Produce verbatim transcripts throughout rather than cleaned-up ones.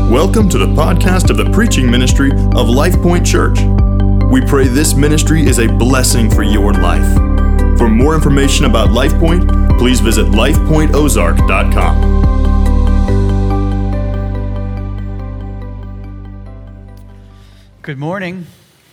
Welcome to the podcast of the preaching ministry of LifePoint Church. We pray this ministry is a blessing for your life. For more information about LifePoint, please visit life point ozark dot com. Good morning.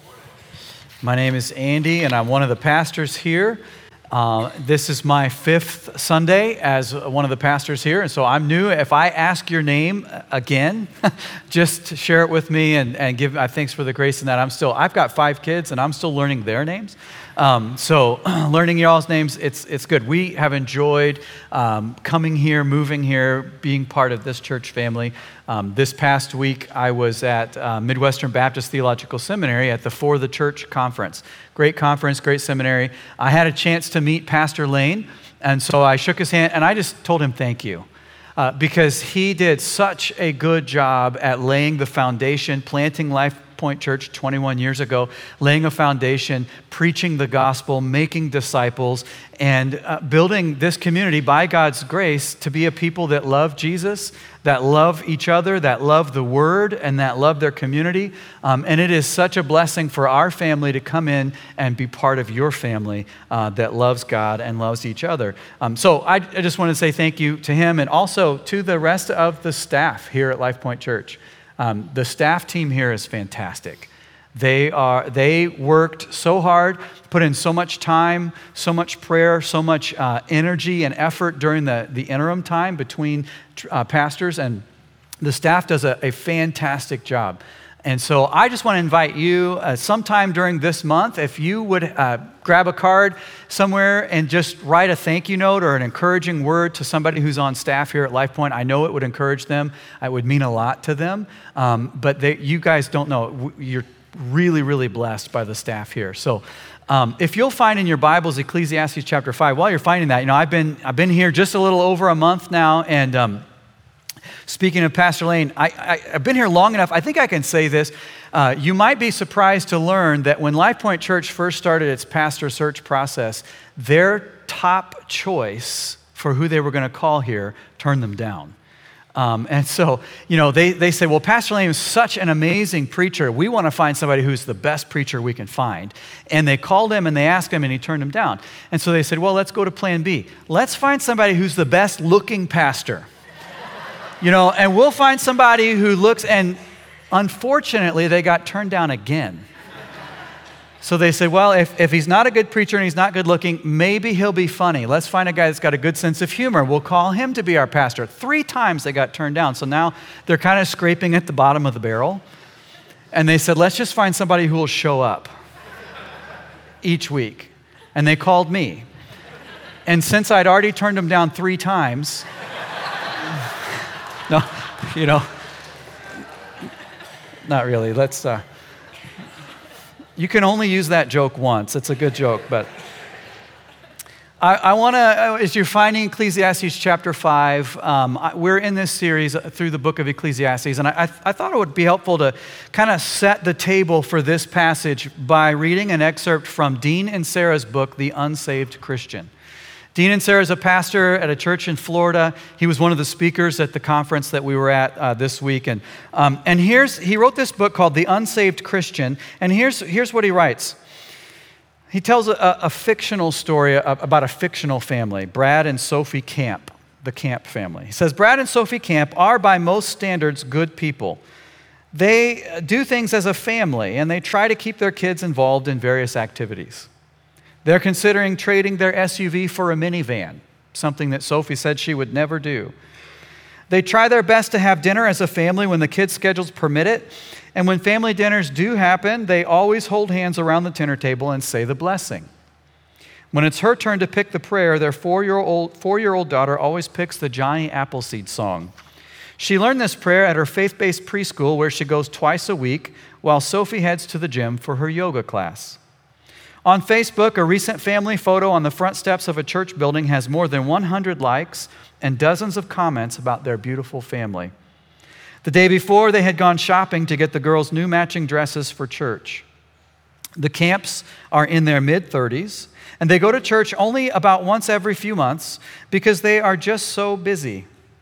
My name is Andy, and I'm one of the pastors here. Uh, this is my fifth Sunday as one of the pastors here, and so I'm new. If I ask your name again, just share it with me and, and give uh, thanks for the grace in that. I'm still, I've got five kids, and I'm still learning their names. Um, so learning y'all's names, it's it's good. We have enjoyed um, coming here, moving here, being part of this church family. Um, this past week, I was at uh, Midwestern Baptist Theological Seminary at the For the Church conference. Great conference, great seminary. I had a chance to meet Pastor Lane, and so I shook his hand, and I just told him thank you. Uh, because he did such a good job at laying the foundation, planting Life Point Church twenty-one years ago, laying a foundation, preaching the gospel, making disciples, and uh, building this community by God's grace to be a people that love Jesus, that love each other, that love the Word, and that love their community. Um, and it is such a blessing for our family to come in and be part of your family uh, that loves God and loves each other. Um, so I, I just want to say thank you to him and also to the rest of the staff here at LifePoint Church. Um, the staff team here is fantastic. They are they worked so hard, put in so much time, so much prayer, so much uh, energy and effort during the, the interim time between uh, pastors, and the staff does a, a fantastic job. And so I just want to invite you uh, sometime during this month, if you would uh, grab a card somewhere and just write a thank you note or an encouraging word to somebody who's on staff here at LifePoint. I know it would encourage them. It would mean a lot to them. Um, but they, you guys don't know. You're really, really blessed by the staff here. So um, if you'll find in your Bibles Ecclesiastes chapter five, while you're finding that, you know, I've been I've been here just a little over a month now, and um, speaking of Pastor Lane, I, I, I've been here long enough. I think I can say this. Uh, you might be surprised to learn that when LifePoint Church first started its pastor search process, their top choice for who they were going to call here turned them down. Um, and so, you know, they, they say, well, Pastor Lane is such an amazing preacher. We want to find somebody who's the best preacher we can find. And they called him and they asked him and he turned them down. And so they said, well, let's go to plan B. Let's find somebody who's the best looking pastor. You know, and we'll find somebody who looks, and unfortunately, they got turned down again. So they said, well, if, if he's not a good preacher and he's not good looking, maybe he'll be funny. Let's find a guy that's got a good sense of humor. We'll call him to be our pastor. Three times they got turned down. So now they're kind of scraping at the bottom of the barrel. And they said, let's just find somebody who will show up each week. And they called me. And since I'd already turned them down three times, no, you know, not really. Let's, uh, you can only use that joke once. It's a good joke, but I, I want to, as you're finding Ecclesiastes chapter five, um, I, we're in this series through the book of Ecclesiastes, and I, I, I thought it would be helpful to kind of set the table for this passage by reading an excerpt from Dean and Sarah's book, The Unsaved Christian. Dean and Sarah is a pastor at a church in Florida. He was one of the speakers at the conference that we were at uh, this week. And, um, and here's, he wrote this book called The Unsaved Christian. And here's, here's what he writes. He tells a, a fictional story about a fictional family, Brad and Sophie Camp, the Camp family. He says, Brad and Sophie Camp are by most standards good people. They do things as a family, and they try to keep their kids involved in various activities. They're considering trading their S U V for a minivan, something that Sophie said she would never do. They try their best to have dinner as a family when the kids' schedules permit it. And when family dinners do happen, they always hold hands around the dinner table and say the blessing. When it's her turn to pick the prayer, their four-year-old, four-year-old daughter always picks the Johnny Appleseed song. She learned this prayer at her faith-based preschool where she goes twice a week while Sophie heads to the gym for her yoga class. On Facebook, a recent family photo on the front steps of a church building has more than one hundred likes and dozens of comments about their beautiful family. The day before, they had gone shopping to get the girls new matching dresses for church. The Camps are in their mid-thirties, and they go to church only about once every few months because they are just so busy.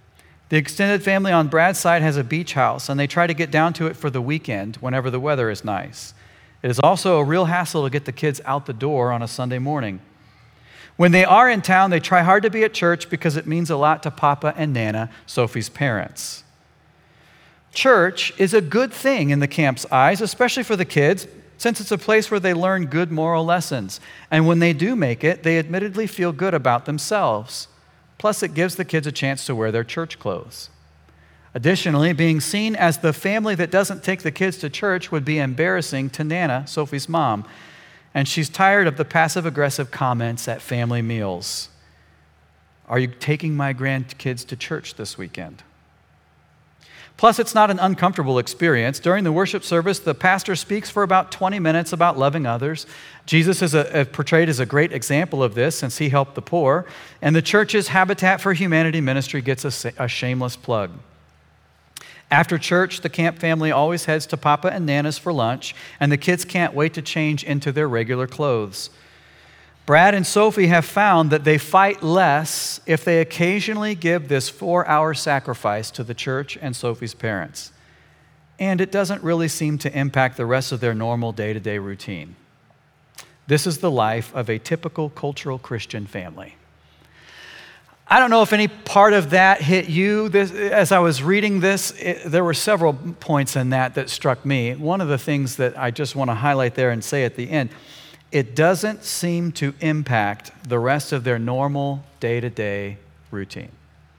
The extended family on Brad's side has a beach house, and they try to get down to it for the weekend whenever the weather is nice. It is also a real hassle to get the kids out the door on a Sunday morning. When they are in town, they try hard to be at church because it means a lot to Papa and Nana, Sophie's parents. Church is a good thing in the camp's eyes, especially for the kids, since it's a place where they learn good moral lessons. And when they do make it, they admittedly feel good about themselves. Plus, it gives the kids a chance to wear their church clothes. Additionally, being seen as the family that doesn't take the kids to church would be embarrassing to Nana, Sophie's mom, and she's tired of the passive-aggressive comments at family meals. Are you taking my grandkids to church this weekend? Plus, it's not an uncomfortable experience. During the worship service, the pastor speaks for about twenty minutes about loving others. Jesus is a, portrayed as a great example of this since he helped the poor, and the church's Habitat for Humanity ministry gets a, a shameless plug. After church, the camp family always heads to Papa and Nana's for lunch, and the kids can't wait to change into their regular clothes. Brad and Sophie have found that they fight less if they occasionally give this four-hour sacrifice to the church and Sophie's parents. And it doesn't really seem to impact the rest of their normal day-to-day routine. This is the life of a typical cultural Christian family. I don't know if any part of that hit you. This, as I was reading this, it, there were several points in that that struck me. One of the things that I just want to highlight there and say at the end, it doesn't seem to impact the rest of their normal day-to-day routine.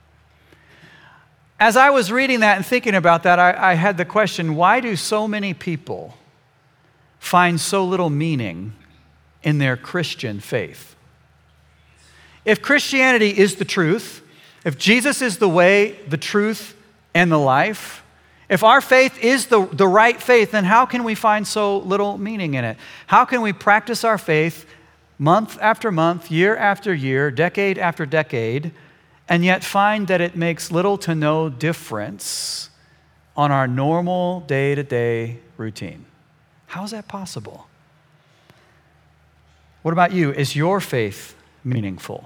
As I was reading that and thinking about that, I, I had the question, why do so many people find so little meaning in their Christian faith? If Christianity is the truth, if Jesus is the way, the truth, and the life, if our faith is the, the right faith, then how can we find so little meaning in it? How can we practice our faith month after month, year after year, decade after decade, and yet find that it makes little to no difference on our normal day-to-day routine? How is that possible? What about you? Is your faith meaningful?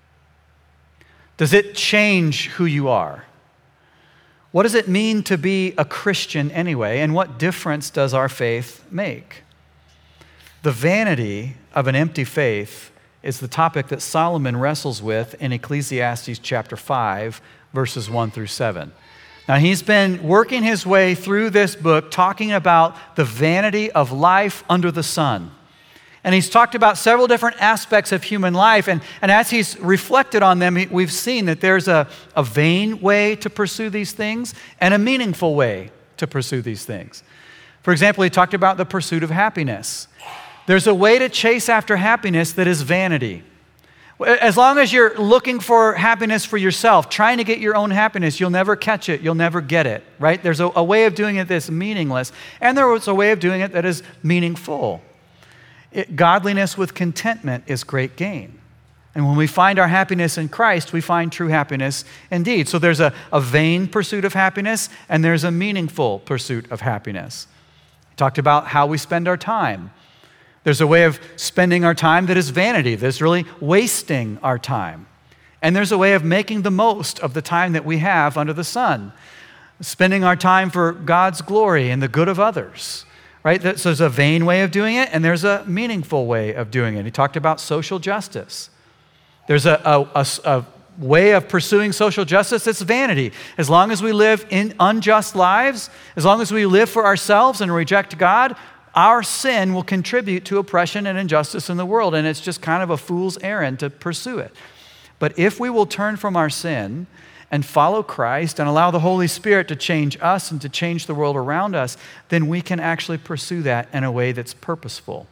Does it change who you are? What does it mean to be a Christian anyway, and what difference does our faith make? The vanity of an empty faith is the topic that Solomon wrestles with in Ecclesiastes chapter five, verses one through seven. Now, he's been working his way through this book talking about the vanity of life under the sun. And he's talked about several different aspects of human life. And, and as he's reflected on them, we've seen that there's a, a vain way to pursue these things and a meaningful way to pursue these things. For example, he talked about the pursuit of happiness. There's a way to chase after happiness that is vanity. As long as you're looking for happiness for yourself, trying to get your own happiness, you'll never catch it, you'll never get it, right? There's a, a way of doing it that's meaningless, and there's a way of doing it that is meaningful. It, godliness with contentment is great gain. And when we find our happiness in Christ, we find true happiness indeed. So there's a, a vain pursuit of happiness, and there's a meaningful pursuit of happiness. He talked about how we spend our time. There's a way of spending our time that is vanity, that's really wasting our time. And there's a way of making the most of the time that we have under the sun, spending our time for God's glory and the good of others. Right? So there's a vain way of doing it, and there's a meaningful way of doing it. He talked about social justice. There's a, a, a, a way of pursuing social justice that's vanity. As long as we live in unjust lives, as long as we live for ourselves and reject God, our sin will contribute to oppression and injustice in the world, and it's just kind of a fool's errand to pursue it. But if we will turn from our sin and follow Christ and allow the Holy Spirit to change us and to change the world around us, then we can actually pursue that in a way that's purposeful.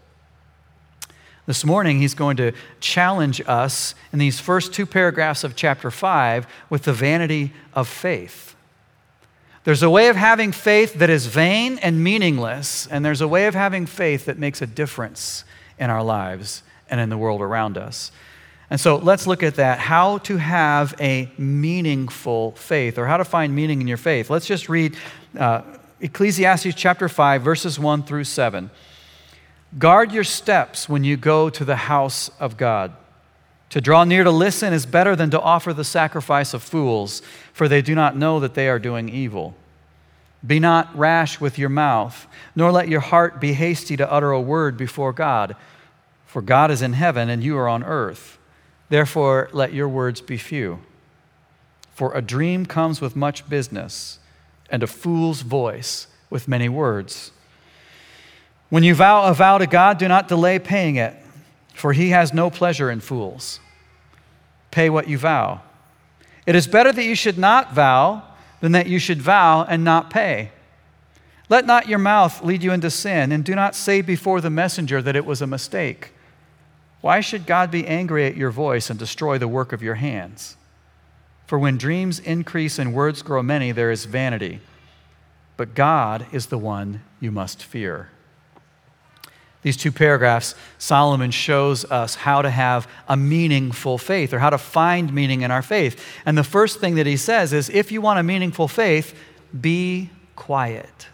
This morning, he's going to challenge us in these first two paragraphs of chapter five with the vanity of faith. There's a way of having faith that is vain and meaningless, and there's a way of having faith that makes a difference in our lives and in the world around us. And so let's look at that, how to have a meaningful faith, or how to find meaning in your faith. Let's just read uh, Ecclesiastes chapter five, verses one through seven. Guard your steps when you go to the house of God. To draw near to listen is better than to offer the sacrifice of fools, for they do not know that they are doing evil. Be not rash with your mouth, nor let your heart be hasty to utter a word before God. For God is in heaven, and you are on earth. Therefore, let your words be few. For a dream comes with much business, and a fool's voice with many words. When you vow a vow to God, do not delay paying it, for he has no pleasure in fools. Pay what you vow. It is better that you should not vow than that you should vow and not pay. Let not your mouth lead you into sin, and do not say before the messenger that it was a mistake. Why should God be angry at your voice and destroy the work of your hands? For when dreams increase and words grow many, there is vanity. But God is the one you must fear. These two paragraphs, Solomon shows us how to have a meaningful faith, or how to find meaning in our faith. And the first thing that he says is, if you want a meaningful faith, be quiet.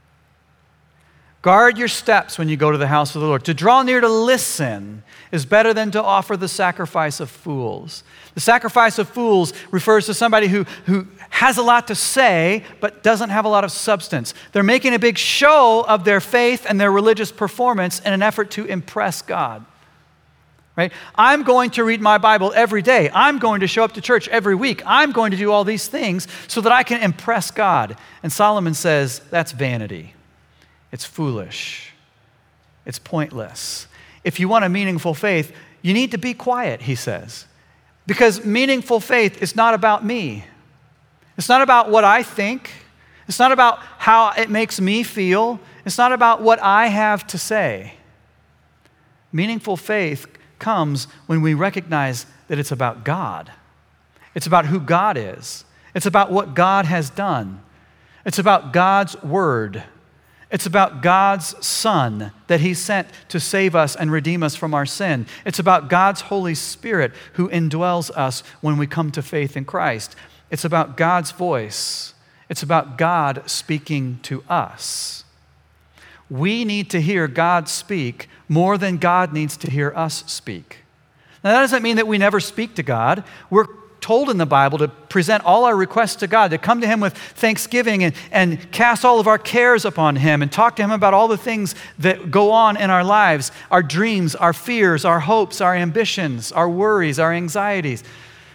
Guard your steps when you go to the house of the Lord. To draw near to listen is better than to offer the sacrifice of fools. The sacrifice of fools refers to somebody who, who has a lot to say, but doesn't have a lot of substance. They're making a big show of their faith and their religious performance in an effort to impress God. Right? I'm going to read my Bible every day. I'm going to show up to church every week. I'm going to do all these things so that I can impress God. And Solomon says that's vanity. It's foolish. It's pointless. If you want a meaningful faith, you need to be quiet, he says. Because meaningful faith is not about me. It's not about what I think. It's not about how it makes me feel. It's not about what I have to say. Meaningful faith comes when we recognize that it's about God. It's about who God is. It's about what God has done. It's about God's word. It's about God's Son that he sent to save us and redeem us from our sin. It's about God's Holy Spirit who indwells us when we come to faith in Christ. It's about God's voice. It's about God speaking to us. We need to hear God speak more than God needs to hear us speak. Now, that doesn't mean that we never speak to God. We're told in the Bible to present all our requests to God, to come to him with thanksgiving and, and cast all of our cares upon him and talk to him about all the things that go on in our lives, our dreams, our fears, our hopes, our ambitions, our worries, our anxieties.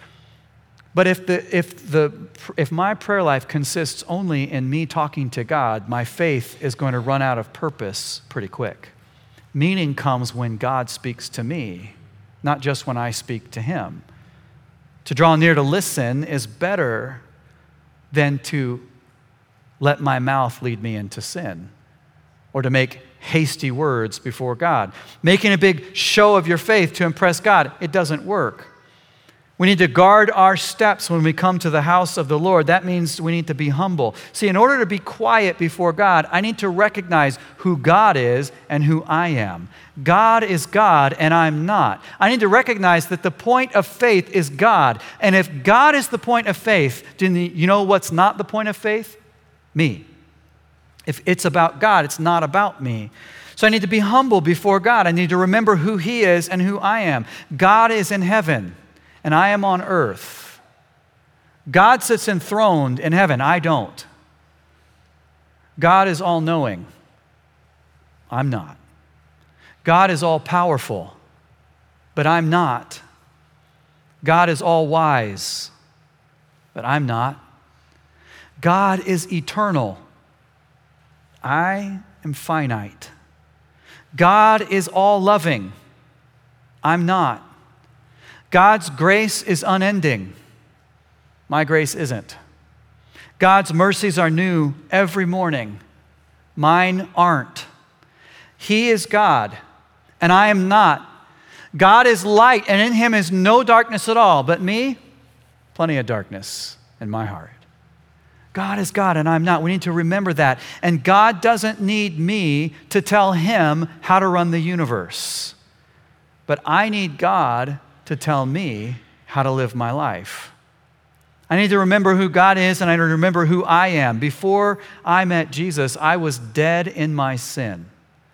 But if the if the if my prayer life consists only in me talking to God, my faith is going to run out of purpose pretty quick. Meaning comes when God speaks to me, not just when I speak to him. To draw near to listen is better than to let my mouth lead me into sin or to make hasty words before God. Making a big show of your faith to impress God, it doesn't work. We need to guard our steps when we come to the house of the Lord. That means we need to be humble. See, in order to be quiet before God, I need to recognize who God is and who I am. God is God and I'm not. I need to recognize that the point of faith is God. And if God is the point of faith, do you know what's not the point of faith? Me. If it's about God, it's not about me. So I need to be humble before God. I need to remember who he is and who I am. God is in heaven. And I am on earth. God sits enthroned in heaven. I don't. God is all-knowing. I'm not. God is all-powerful. But I'm not. God is all-wise. But I'm not. God is eternal. I am finite. God is all-loving. I'm not. God's grace is unending. My grace isn't. God's mercies are new every morning. Mine aren't. He is God, and I am not. God is light, and in him is no darkness at all. But me, plenty of darkness in my heart. God is God, and I'm not. We need to remember that. And God doesn't need me to tell him how to run the universe. But I need God to tell me how to live my life. I need to remember who God is, and I need to remember who I am. Before I met Jesus, I was dead in my sin.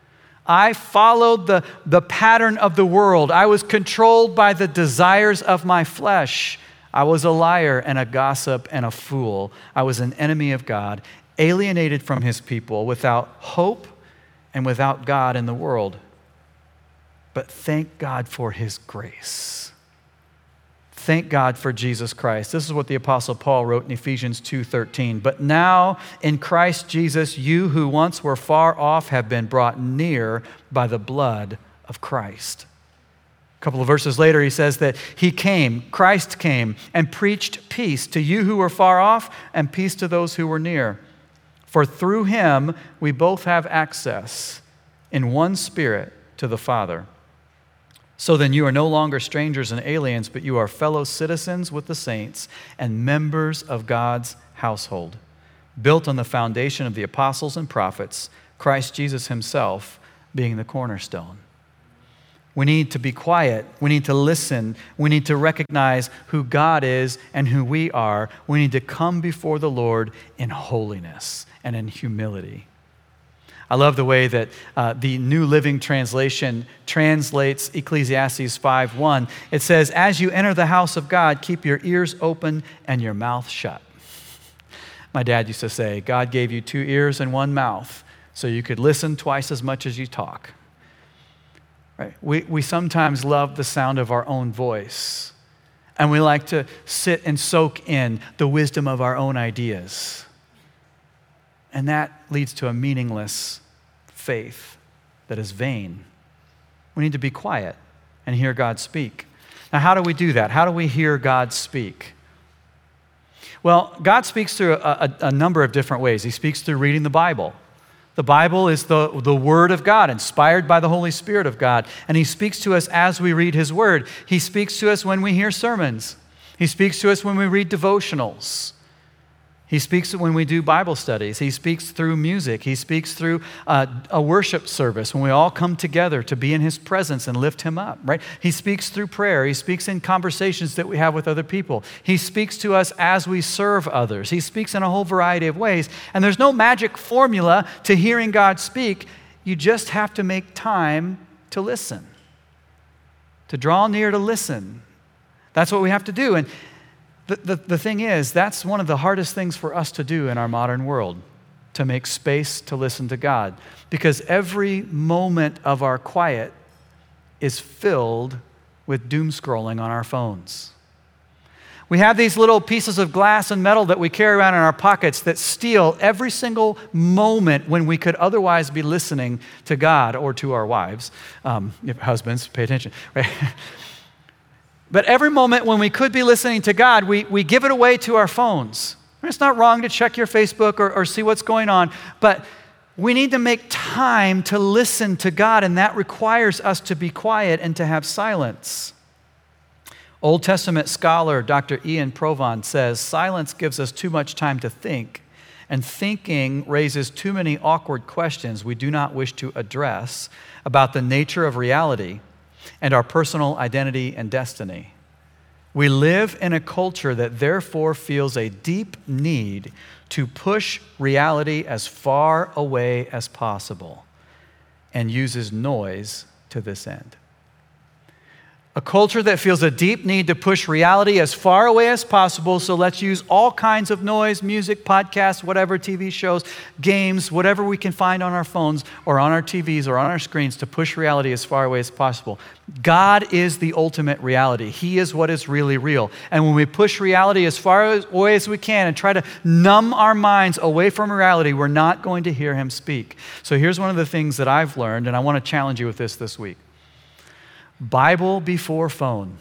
I followed the, the pattern of the world. I was controlled by the desires of my flesh. I was a liar and a gossip and a fool. I was an enemy of God, alienated from his people, without hope and without God in the world. But thank God for his grace. Thank God for Jesus Christ. This is what the Apostle Paul wrote in Ephesians two thirteen. But now in Christ Jesus, you who once were far off have been brought near by the blood of Christ. A couple of verses later, he says that he came, Christ came, and preached peace to you who were far off and peace to those who were near. For through him we both have access in one Spirit to the Father. So then you are no longer strangers and aliens, but you are fellow citizens with the saints and members of God's household, built on the foundation of the apostles and prophets, Christ Jesus himself being the cornerstone. We need to be quiet. We need to listen. We need to recognize who God is and who we are. We need to come before the Lord in holiness and in humility. I love the way that uh, the New Living Translation translates Ecclesiastes five one. It says, as you enter the house of God, keep your ears open and your mouth shut. My dad used to say, God gave you two ears and one mouth so you could listen twice as much as you talk. Right? We, we sometimes love the sound of our own voice, and we like to sit and soak in the wisdom of our own ideas. And that leads to a meaningless faith that is vain. We need to be quiet and hear God speak. Now, how do we do that? How do we hear God speak? Well, God speaks through a, a, a number of different ways. He speaks through reading the Bible. The Bible is the, the Word of God, inspired by the Holy Spirit of God. And He speaks to us as we read His Word. He speaks to us when we hear sermons. He speaks to us when we read devotionals. He speaks when we do Bible studies. He speaks through music. He speaks through uh, a worship service when we all come together to be in His presence and lift Him up, right? He speaks through prayer. He speaks in conversations that we have with other people. He speaks to us as we serve others. He speaks in a whole variety of ways. And there's no magic formula to hearing God speak. You just have to make time to listen, to draw near to listen. That's what we have to do. And The, the, the thing is, that's one of the hardest things for us to do in our modern world, to make space to listen to God. Because every moment of our quiet is filled with doom scrolling on our phones. We have these little pieces of glass and metal that we carry around in our pockets that steal every single moment when we could otherwise be listening to God or to our wives. Um, husbands, pay attention, right? But every moment when we could be listening to God, we, we give it away to our phones. It's not wrong to check your Facebook or, or see what's going on, but we need to make time to listen to God, and that requires us to be quiet and to have silence. Old Testament scholar Doctor Ian Provan says, silence gives us too much time to think, and thinking raises too many awkward questions we do not wish to address about the nature of reality and our personal identity and destiny. We live in a culture that therefore feels a deep need to push reality as far away as possible and uses noise to this end. A culture that feels a deep need to push reality as far away as possible, so let's use all kinds of noise, music, podcasts, whatever, T V shows, games, whatever we can find on our phones or on our T Vs or on our screens to push reality as far away as possible. God is the ultimate reality. He is what is really real. And when we push reality as far away as we can and try to numb our minds away from reality, we're not going to hear Him speak. So here's one of the things that I've learned, and I want to challenge you with this this week. Bible before phone.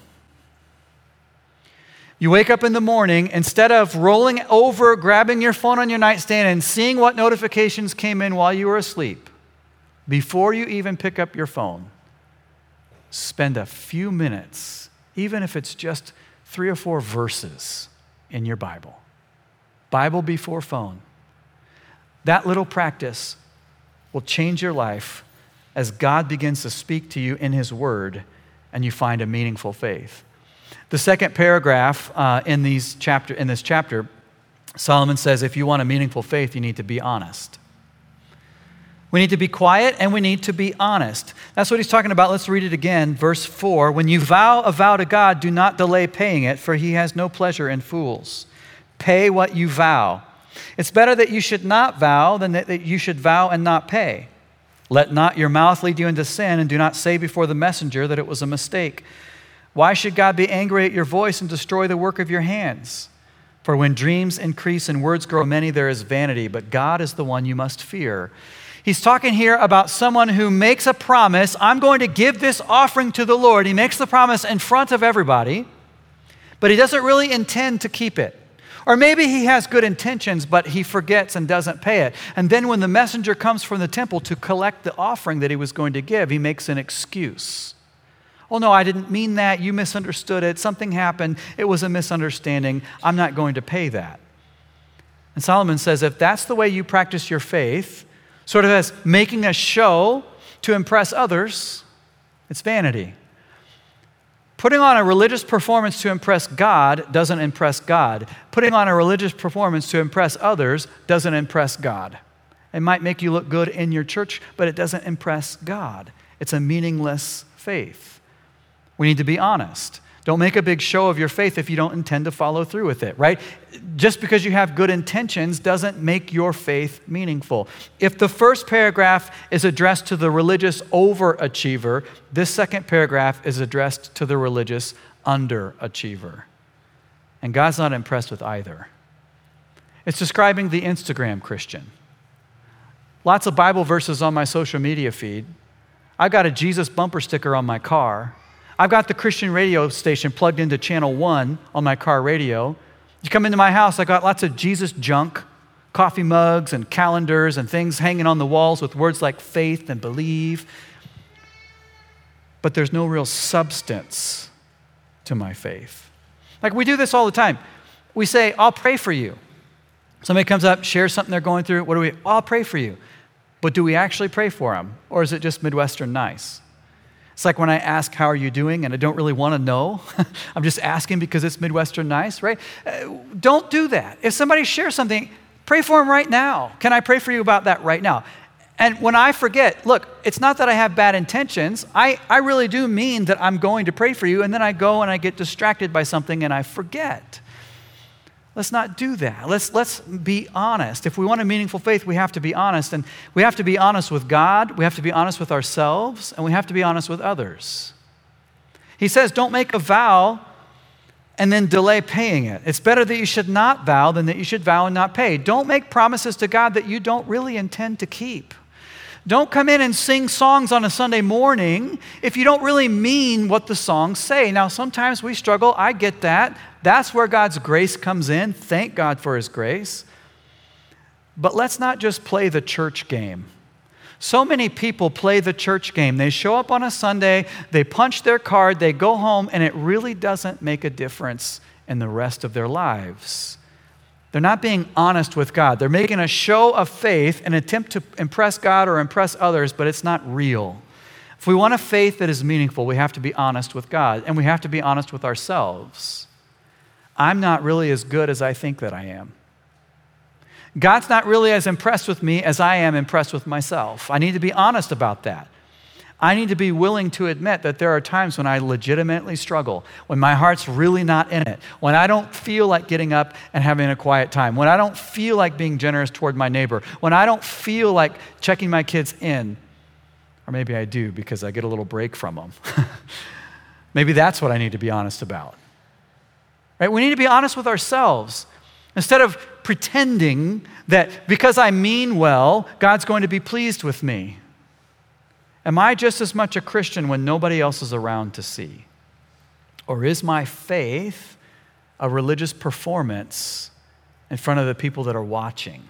You wake up in the morning, instead of rolling over, grabbing your phone on your nightstand and seeing what notifications came in while you were asleep, before you even pick up your phone, spend a few minutes, even if it's just three or four verses in your Bible. Bible before phone. That little practice will change your life as God begins to speak to you in His Word and you find a meaningful faith. The second paragraph uh, in, these chapter, in this chapter, Solomon says, if you want a meaningful faith, you need to be honest. We need to be quiet and we need to be honest. That's what he's talking about. Let's read it again. Verse four, when you vow a vow to God, do not delay paying it, for he has no pleasure in fools. Pay what you vow. It's better that you should not vow than that you should vow and not pay. Let not your mouth lead you into sin, and do not say before the messenger that it was a mistake. Why should God be angry at your voice and destroy the work of your hands? For when dreams increase and words grow many, there is vanity, but God is the one you must fear. He's talking here about someone who makes a promise, I'm going to give this offering to the Lord. He makes the promise in front of everybody, but he doesn't really intend to keep it. Or maybe he has good intentions, but he forgets and doesn't pay it. And then when the messenger comes from the temple to collect the offering that he was going to give, he makes an excuse. Oh no, I didn't mean that. You misunderstood it. Something happened. It was a misunderstanding. I'm not going to pay that. And Solomon says, if that's the way you practice your faith, sort of as making a show to impress others, it's vanity. Putting on a religious performance to impress God doesn't impress God. Putting on a religious performance to impress others doesn't impress God. It might make you look good in your church, but it doesn't impress God. It's a meaningless faith. We need to be honest. Don't make a big show of your faith if you don't intend to follow through with it, right? Just because you have good intentions doesn't make your faith meaningful. If the first paragraph is addressed to the religious overachiever, this second paragraph is addressed to the religious underachiever. And God's not impressed with either. It's describing the Instagram Christian. Lots of Bible verses on my social media feed. I've got a Jesus bumper sticker on my car. I've got the Christian radio station plugged into channel one on my car radio. You come into my house, I got lots of Jesus junk, coffee mugs and calendars and things hanging on the walls with words like faith and believe. But there's no real substance to my faith. Like we do this all the time. We say, I'll pray for you. Somebody comes up, shares something they're going through. What do we, I'll pray for you. But do we actually pray for them? Or is it just Midwestern nice? It's like when I ask, how are you doing? And I don't really want to know. I'm just asking because it's Midwestern nice, right? Uh, don't do that. If somebody shares something, pray for them right now. Can I pray for you about that right now? And when I forget, look, it's not that I have bad intentions. I, I really do mean that I'm going to pray for you, and then I go and I get distracted by something and I forget. Let's not do that. Let's, let's be honest. If we want a meaningful faith, we have to be honest. And we have to be honest with God, we have to be honest with ourselves, and we have to be honest with others. He says, don't make a vow and then delay paying it. It's better that you should not vow than that you should vow and not pay. Don't make promises to God that you don't really intend to keep. Don't come in and sing songs on a Sunday morning if you don't really mean what the songs say. Now, sometimes we struggle. I get that. That's where God's grace comes in. Thank God for His grace. But let's not just play the church game. So many people play the church game. They show up on a Sunday, they punch their card, they go home, and it really doesn't make a difference in the rest of their lives. They're not being honest with God. They're making a show of faith, an attempt to impress God or impress others, but it's not real. If we want a faith that is meaningful, we have to be honest with God, and we have to be honest with ourselves. I'm not really as good as I think that I am. God's not really as impressed with me as I am impressed with myself. I need to be honest about that. I need to be willing to admit that there are times when I legitimately struggle, when my heart's really not in it, when I don't feel like getting up and having a quiet time, when I don't feel like being generous toward my neighbor, when I don't feel like checking my kids in, or maybe I do because I get a little break from them. Maybe that's what I need to be honest about. Right? We need to be honest with ourselves. Instead of pretending that because I mean well, God's going to be pleased with me. Am I just as much a Christian when nobody else is around to see? Or is my faith a religious performance in front of the people that are watching?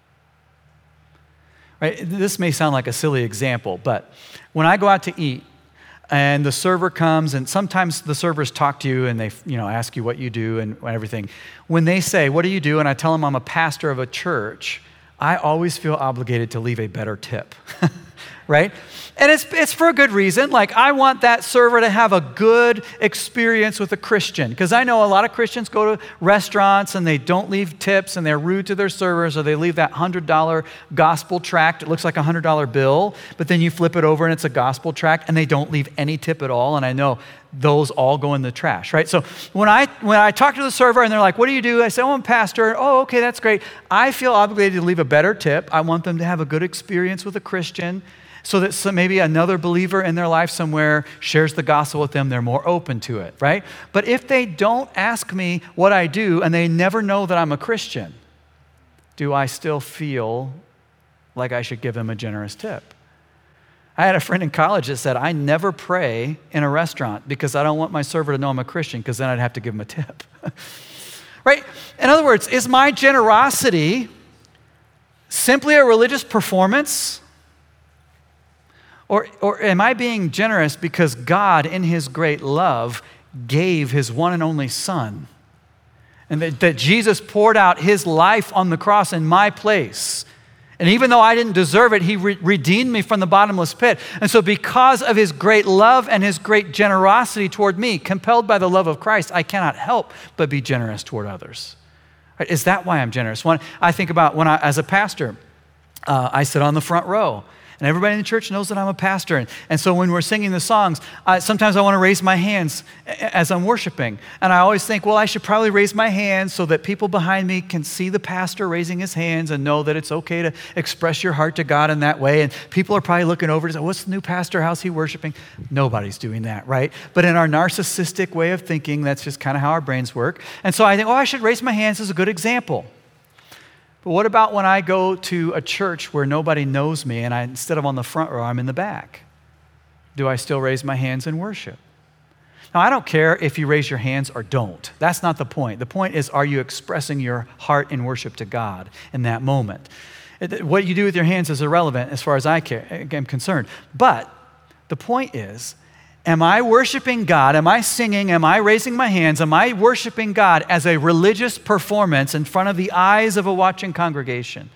Right? This may sound like a silly example, but when I go out to eat and the server comes, and sometimes the servers talk to you and they, you know, ask you what you do and everything. When they say, "What do you do?" and I tell them I'm a pastor of a church, I always feel obligated to leave a better tip. right? And it's it's for a good reason. Like, I want that server to have a good experience with a Christian, because I know a lot of Christians go to restaurants and they don't leave tips and they're rude to their servers, or they leave that one hundred dollars gospel tract. It looks like a one hundred dollars bill, but then you flip it over and it's a gospel tract, and they don't leave any tip at all. And I know those all go in the trash, right? So when I when I talk to the server and they're like, what do you do? I say, oh, I'm a pastor. Oh, okay, that's great. I feel obligated to leave a better tip. I want them to have a good experience with a Christian, so that some, maybe another believer in their life somewhere shares the gospel with them. They're more open to it, right? But if they don't ask me what I do and they never know that I'm a Christian, do I still feel like I should give them a generous tip? I had a friend in college that said, I never pray in a restaurant because I don't want my server to know I'm a Christian, because then I'd have to give him a tip. Right? In other words, is my generosity simply a religious performance? Or, or am I being generous because God, in his great love, gave his one and only Son? And that, that Jesus poured out his life on the cross in my place. And even though I didn't deserve it, he re- redeemed me from the bottomless pit. And so because of his great love and his great generosity toward me, compelled by the love of Christ, I cannot help but be generous toward others. Right? Is that why I'm generous? When I think about when I, as a pastor, uh, I sit on the front row. And everybody in the church knows that I'm a pastor. And, and so when we're singing the songs, uh, sometimes I want to raise my hands as I'm worshiping. And I always think, well, I should probably raise my hands so that people behind me can see the pastor raising his hands and know that it's okay to express your heart to God in that way. And people are probably looking over to say, what's the new pastor? How's he worshiping? Nobody's doing that, right? But in our narcissistic way of thinking, that's just kind of how our brains work. And so I think, oh, I should raise my hands as a good example. But what about when I go to a church where nobody knows me and I, instead of on the front row, I'm in the back? Do I still raise my hands in worship? Now, I don't care if you raise your hands or don't. That's not the point. The point is, are you expressing your heart in worship to God in that moment? It, what you do with your hands is irrelevant as far as I care, am concerned. But the point is, am I worshiping God? Am I singing? Am I raising my hands? Am I worshiping God as a religious performance in front of the eyes of a watching congregation?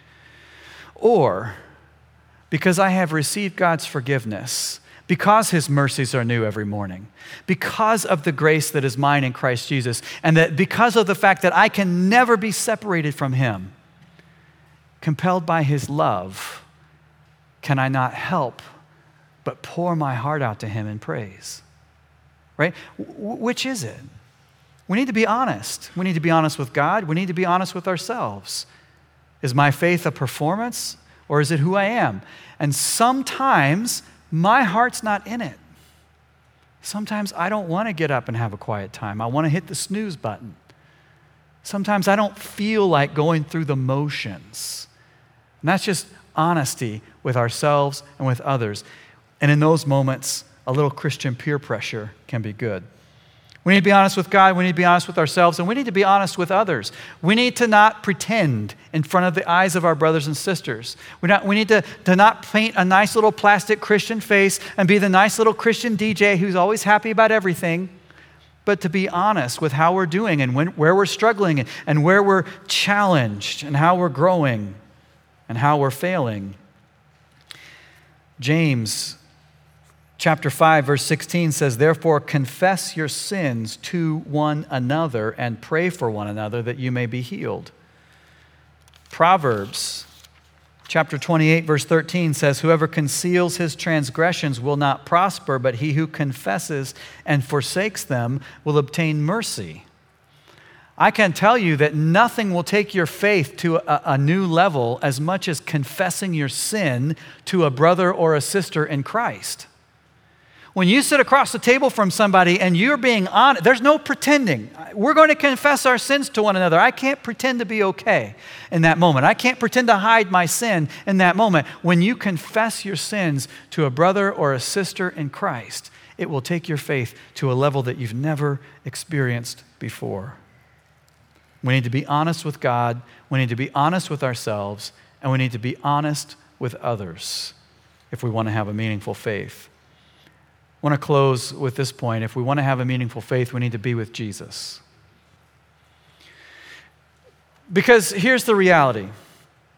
Or because I have received God's forgiveness, because his mercies are new every morning, because of the grace that is mine in Christ Jesus, and that because of the fact that I can never be separated from him, compelled by his love, can I not help but pour my heart out to him in praise, right? W- which is it? We need to be honest. We need to be honest with God. We need to be honest with ourselves. Is my faith a performance, or is it who I am? And sometimes my heart's not in it. Sometimes I don't want to get up and have a quiet time. I want to hit the snooze button. Sometimes I don't feel like going through the motions. And that's just honesty with ourselves and with others. And in those moments, a little Christian peer pressure can be good. We need to be honest with God, we need to be honest with ourselves, and we need to be honest with others. We need to not pretend in front of the eyes of our brothers and sisters. We, not, we need to, to not paint a nice little plastic Christian face and be the nice little Christian D J who's always happy about everything, but to be honest with how we're doing and when, where we're struggling and, and where we're challenged and how we're growing and how we're failing. James Chapter five, verse sixteen says, therefore confess your sins to one another and pray for one another that you may be healed. Proverbs chapter twenty-eight, verse thirteen says, whoever conceals his transgressions will not prosper, but he who confesses and forsakes them will obtain mercy. I can tell you that nothing will take your faith to a, a new level as much as confessing your sin to a brother or a sister in Christ. When you sit across the table from somebody and you're being honest, there's no pretending. We're going to confess our sins to one another. I can't pretend to be okay in that moment. I can't pretend to hide my sin in that moment. When you confess your sins to a brother or a sister in Christ, it will take your faith to a level that you've never experienced before. We need to be honest with God, we need to be honest with ourselves, and we need to be honest with others if we want to have a meaningful faith. I want to close with this point. If we want to have a meaningful faith, we need to be with Jesus. Because here's the reality.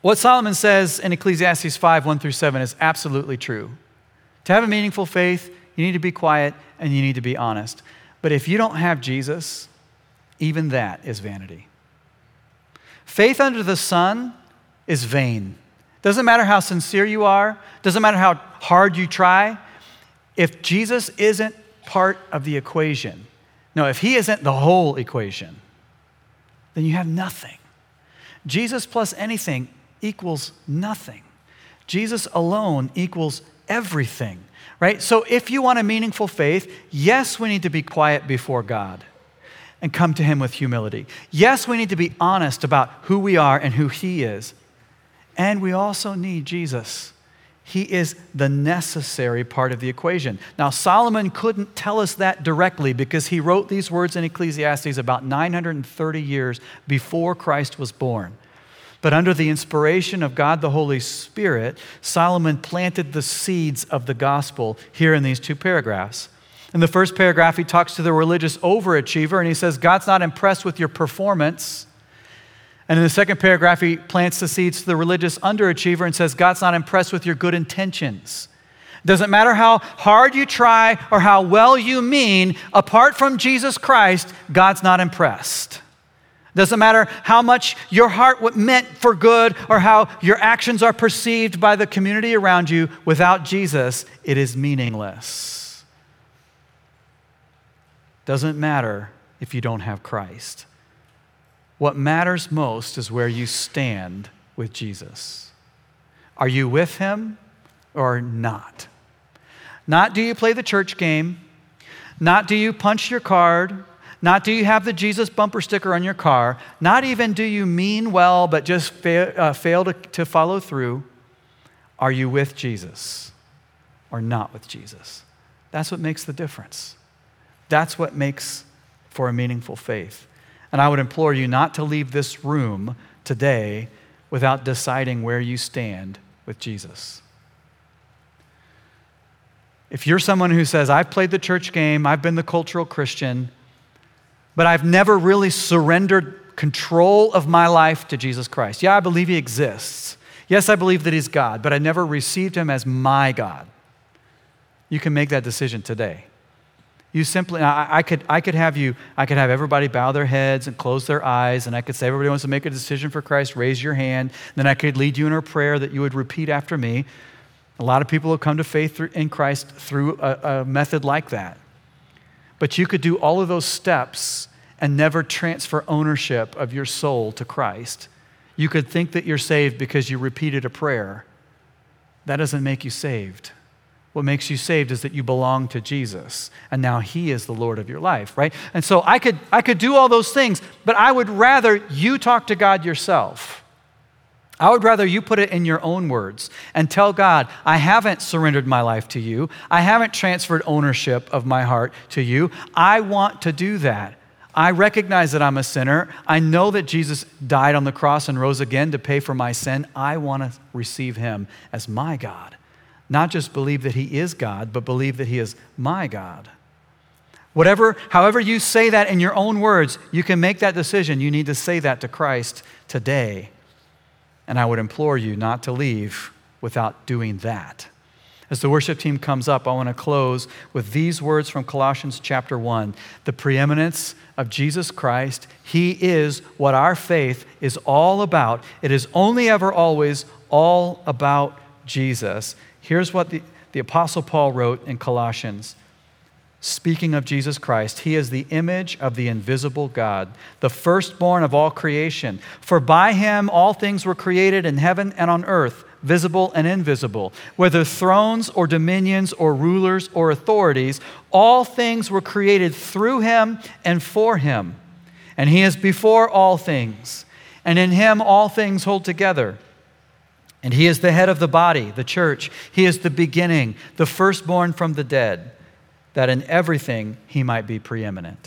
What Solomon says in Ecclesiastes five, one through seven is absolutely true. To have a meaningful faith, you need to be quiet and you need to be honest. But if you don't have Jesus, even that is vanity. Faith under the sun is vain. Doesn't matter how sincere you are, doesn't matter how hard you try. If Jesus isn't part of the equation, no, if he isn't the whole equation, then you have nothing. Jesus plus anything equals nothing. Jesus alone equals everything, right? So if you want a meaningful faith, yes, we need to be quiet before God and come to him with humility. Yes, we need to be honest about who we are and who he is. And we also need Jesus. He is the necessary part of the equation. Now, Solomon couldn't tell us that directly because he wrote these words in Ecclesiastes about nine hundred thirty years before Christ was born. But under the inspiration of God the Holy Spirit, Solomon planted the seeds of the gospel here in these two paragraphs. In the first paragraph, he talks to the religious overachiever and he says, God's not impressed with your performance. And in the second paragraph, he plants the seeds to the religious underachiever and says, God's not impressed with your good intentions. Doesn't matter how hard you try or how well you mean, apart from Jesus Christ, God's not impressed. Doesn't matter how much your heart meant for good or how your actions are perceived by the community around you, without Jesus, it is meaningless. Doesn't matter if you don't have Christ. What matters most is where you stand with Jesus. Are you with him or not? Not do you play the church game, not do you punch your card, not do you have the Jesus bumper sticker on your car, not even do you mean well but just fail, uh, fail to, to follow through. Are you with Jesus or not with Jesus? That's what makes the difference. That's what makes for a meaningful faith. And I would implore you not to leave this room today without deciding where you stand with Jesus. If you're someone who says, I've played the church game, I've been the cultural Christian, but I've never really surrendered control of my life to Jesus Christ. Yeah, I believe he exists. Yes, I believe that he's God, but I never received him as my God. You can make that decision today. You simply, I, I could I could have you, I could have everybody bow their heads and close their eyes, and I could say, everybody wants to make a decision for Christ, raise your hand. Then I could lead you in a prayer that you would repeat after me. A lot of people have come to faith in Christ through a, a method like that. But you could do all of those steps and never transfer ownership of your soul to Christ. You could think that you're saved because you repeated a prayer. That doesn't make you saved. What makes you saved is that you belong to Jesus, and now he is the Lord of your life, right? And so I could I could do all those things, but I would rather you talk to God yourself. I would rather you put it in your own words and tell God, I haven't surrendered my life to you. I haven't transferred ownership of my heart to you. I want to do that. I recognize that I'm a sinner. I know that Jesus died on the cross and rose again to pay for my sin. I want to receive him as my God. Not just believe that he is God, but believe that he is my God. Whatever, however you say that in your own words, you can make that decision. You need to say that to Christ today. And I would implore you not to leave without doing that. As the worship team comes up, I want to close with these words from Colossians chapter one. The preeminence of Jesus Christ. He is what our faith is all about. It is only ever always all about Jesus. Here's what the, the Apostle Paul wrote in Colossians. Speaking of Jesus Christ, he is the image of the invisible God, the firstborn of all creation. For by him all things were created in heaven and on earth, visible and invisible. Whether thrones or dominions or rulers or authorities, all things were created through him and for him. And he is before all things, and in him all things hold together. And he is the head of the body, the church. He is the beginning, the firstborn from the dead, that in everything he might be preeminent.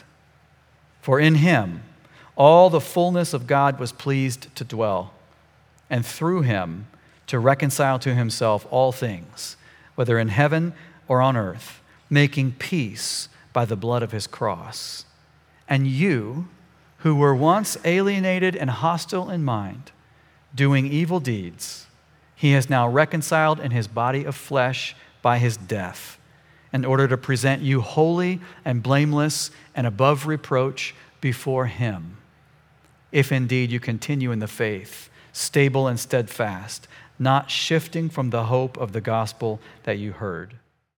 For in him all the fullness of God was pleased to dwell, and through him to reconcile to himself all things, whether in heaven or on earth, making peace by the blood of his cross. And you, who were once alienated and hostile in mind, doing evil deeds, he has now reconciled in his body of flesh by his death, in order to present you holy and blameless and above reproach before him, if indeed you continue in the faith, stable and steadfast, not shifting from the hope of the gospel that you heard.